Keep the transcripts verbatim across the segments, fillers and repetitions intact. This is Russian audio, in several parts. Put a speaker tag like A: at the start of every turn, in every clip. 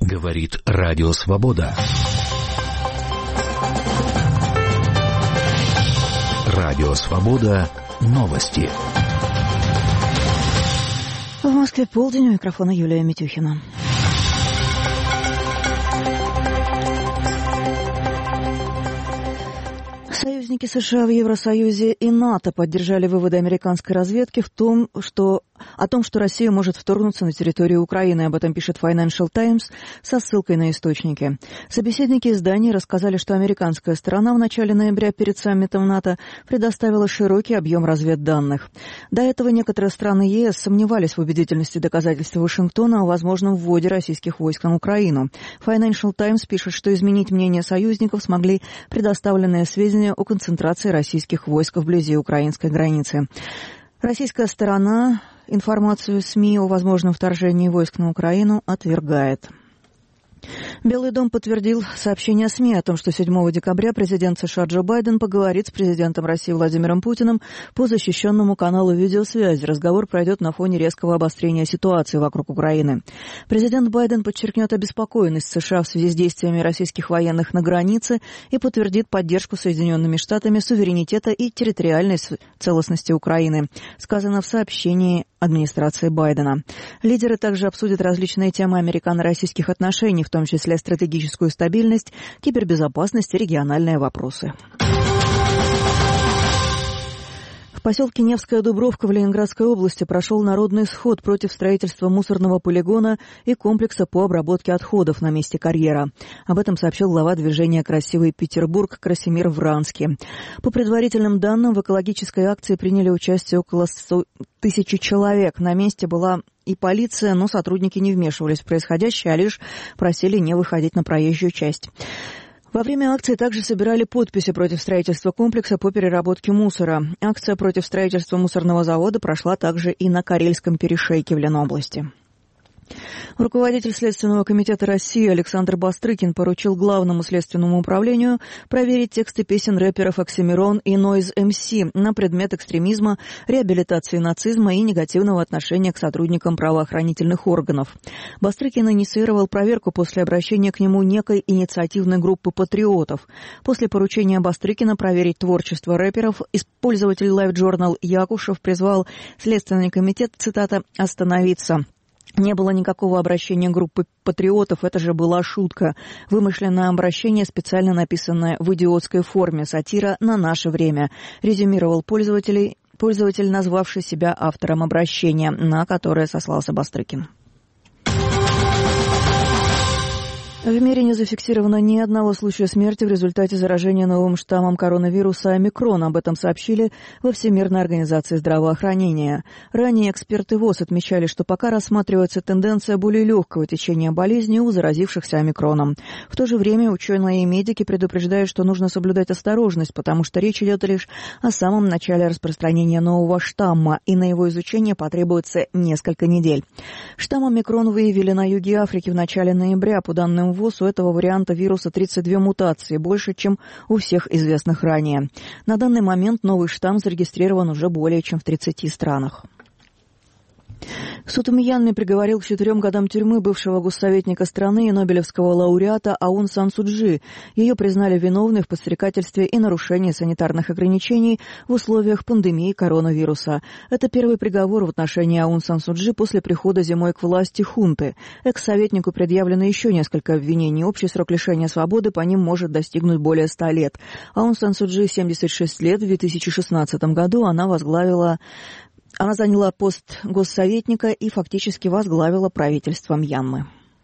A: Говорит Радио Свобода. Радио Свобода. Новости.
B: В Москве полдень, у микрофона Юлия Митюхина. Союзники США в Евросоюзе и НАТО поддержали выводы американской разведки в том, что, о том, что Россия может вторгнуться на территорию Украины. Об этом пишет Financial Times со ссылкой на источники. Собеседники издания рассказали, что американская сторона в начале ноября перед саммитом НАТО предоставила широкий объем разведданных. До этого некоторые страны ЕС сомневались в убедительности доказательств Вашингтона о возможном вводе российских войск на Украину. Financial Times пишет, что изменить мнение союзников смогли предоставленные сведения о концентрации российских войск вблизи украинской границы. Российская сторона информацию СМИ о возможном вторжении войск на Украину отвергает. Белый дом подтвердил сообщение СМИ о том, что седьмого декабря президент США Джо Байден поговорит с президентом России Владимиром Путиным по защищенному каналу видеосвязи. Разговор пройдет на фоне резкого обострения ситуации вокруг Украины. Президент Байден подчеркнет обеспокоенность США в связи с действиями российских военных на границе и подтвердит поддержку Соединенными Штатами суверенитета и территориальной целостности Украины, сказано в сообщении администрации Байдена. Лидеры также обсудят различные темы американо-российских отношений, в том числе стратегическую стабильность, кибербезопасность и региональные вопросы. В поселке Невская Дубровка в Ленинградской области прошел народный сход против строительства мусорного полигона и комплекса по обработке отходов на месте карьера. Об этом сообщил глава движения «Красивый Петербург» Красимир Вранский. По предварительным данным, в экологической акции приняли участие около тысячи человек. На месте была и полиция, но сотрудники не вмешивались в происходящее, а лишь просили не выходить на проезжую часть. Во время акции также собирали подписи против строительства комплекса по переработке мусора. Акция против строительства мусорного завода прошла также и на Карельском перешейке в Ленобласти. Руководитель Следственного комитета России Александр Бастрыкин поручил Главному следственному управлению проверить тексты песен рэперов Оксимирон и Noise эм си на предмет экстремизма, реабилитации нацизма и негативного отношения к сотрудникам правоохранительных органов. Бастрыкин инициировал проверку после обращения к нему некой инициативной группы патриотов. После поручения Бастрыкина проверить творчество рэперов, пользователь Live Journal Якушев призвал Следственный комитет, цитата, «остановиться». Не было никакого обращения группы патриотов, это же была шутка. Вымышленное обращение, специально написанное в идиотской форме, сатира на наше время, резюмировал пользователь, пользователь, назвавший себя автором обращения, на которое сослался Бастрыкин. В мире не зафиксировано ни одного случая смерти в результате заражения новым штаммом коронавируса омикрон. Об этом сообщили во Всемирной организации здравоохранения. Ранее эксперты ВОЗ отмечали, что пока рассматривается тенденция более легкого течения болезни у заразившихся омикроном. В то же время ученые и медики предупреждают, что нужно соблюдать осторожность, потому что речь идет лишь о самом начале распространения нового штамма, и на его изучение потребуется несколько недель. Штамм омикрон выявили на юге Африки в начале ноября. По данным ВОЗ, у этого варианта вируса тридцать две мутации, больше, чем у всех известных ранее. На данный момент новый штамм зарегистрирован уже более чем в тридцати странах. Суд в Мьянме приговорил к четырем годам тюрьмы бывшего госсоветника страны и нобелевского лауреата Аун Сан Су Чжи. Ее признали виновной в подстрекательстве и нарушении санитарных ограничений в условиях пандемии коронавируса. Это первый приговор в отношении Аун Сан Су Чжи после прихода зимой к власти хунты. Экс-советнику предъявлено еще несколько обвинений. Общий срок лишения свободы по ним может достигнуть более ста лет. Аун Сан Су Чжи семьдесят шесть лет. В две тысячи шестнадцатом году она возглавила Она заняла пост госсоветника и фактически возглавила правительство Мьянмы.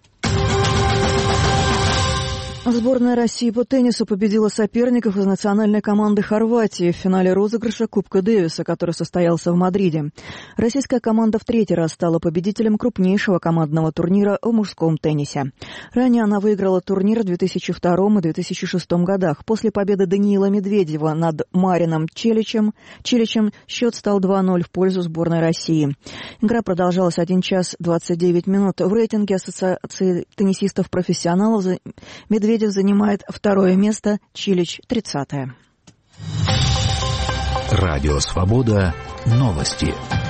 B: Сборная России по теннису победила соперников из национальной команды Хорватии в финале розыгрыша Кубка Дэвиса, который состоялся в Мадриде. Российская команда в третий раз стала победителем крупнейшего командного турнира в мужском теннисе. Ранее она выиграла турнир в две тысячи втором и две тысячи шестом годах. После победы Даниила Медведева над Марином Чиличем, Чиличем счет стал два ноль в пользу сборной России. Игра продолжалась один час двадцать девять минут. В рейтинге Ассоциации теннисистов-профессионалов Медведев Медведев занимает второе место, Чилич – тридцатое.
A: Радио Свобода. Новости.